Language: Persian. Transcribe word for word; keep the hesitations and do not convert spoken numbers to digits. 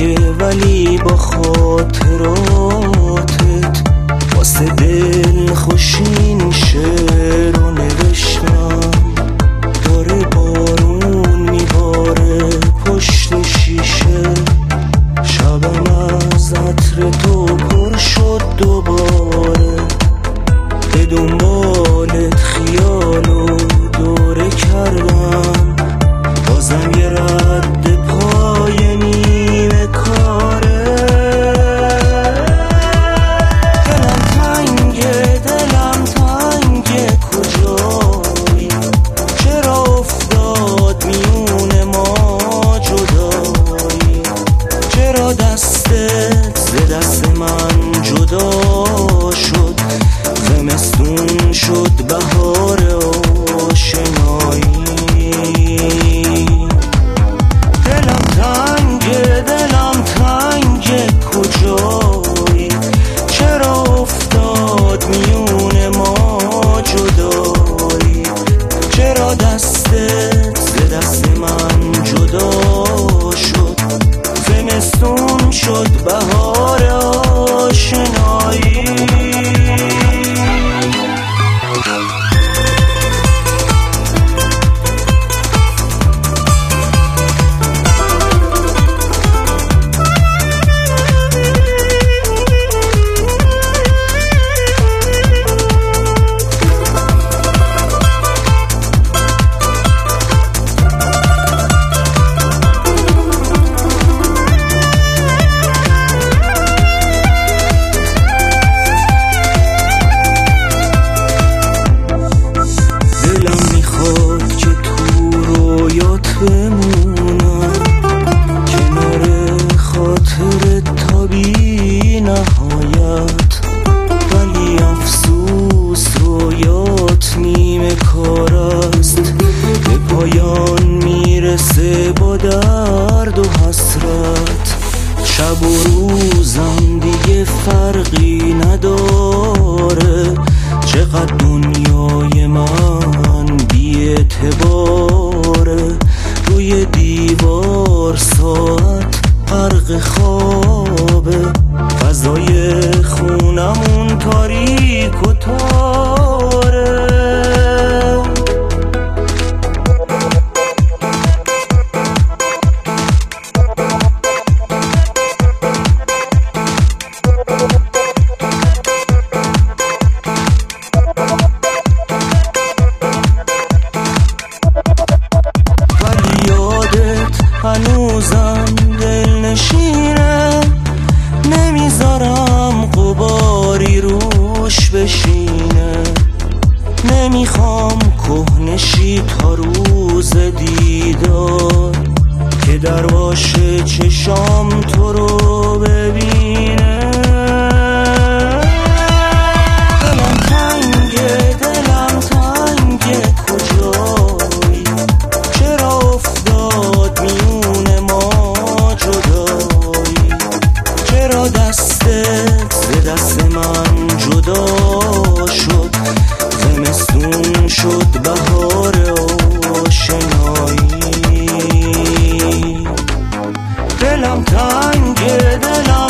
تنگه ولی با خاطراتت واسه دل خوشین شعر رو نوشتم. داره بارون میباره پشت شیشه، شبم از عطر تو پر شد دوباره. به دنبالت خیالو دوره کردم، بازم یه رد پای نیمه کاره. دلم تنگه دلم تنگه کجایی، چرا افتاد میون ما جدایی، چرا دستت ز دست من جدا شد، زمستون شد بهار آشنایی. دلم تنگه دلم تنگه کجایی، چرا افتاد میون ما جدایی، چرا دستت ز دست من جدا شد، زمستون شد بهار آشنایی. بمونم کنار خاطرت تا بی نهایت، ولی افسوس رویات نیمه کار است، به پایان میرسه با درد و حسرت. شب و روزم دیگه فرقی نداره، چقدر دنیای من بی اعتباره. روی دیوار ساعت غرق خوابه، فضای خونمون تاریک و تاره. هنوزم دل نشینه، نمیذارم غباری روش بشینه. نمیخوام کهنشی تا روز دیدار، که درواشه چشام تو رو ببینه. دلم تنگه دلم تنگه کجایی، چرا افتاد میون ما جدایی، چرا دستت ز دست من جدا شد، زمستون شد بهار آشنایی. دلم تنگه دلم